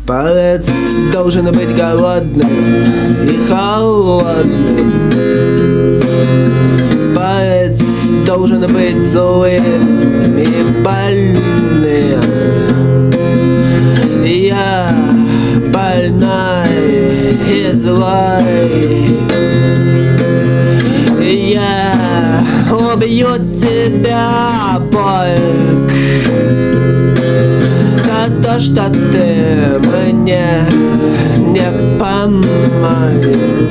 Палец должен быть голодным и холодным. Палец должен быть злым и больным. Я больной и злой. Я убью тебя, Бог, за то, что ты мне не помог.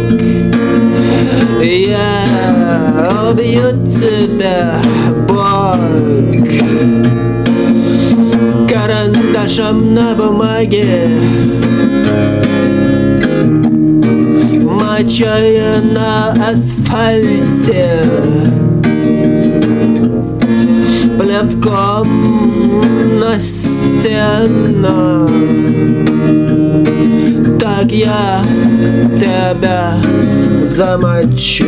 Я убью тебя, Бог, карандашом на бумаге, мочой на асфальте, плевком на стену. Так я тебя замочу.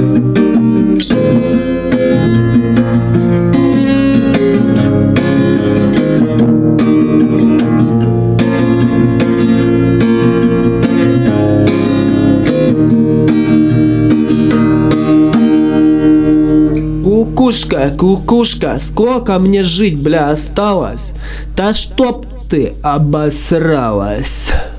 Кукушка, кукушка, сколько мне жить, бля, осталось? Да чтоб ты обосралась.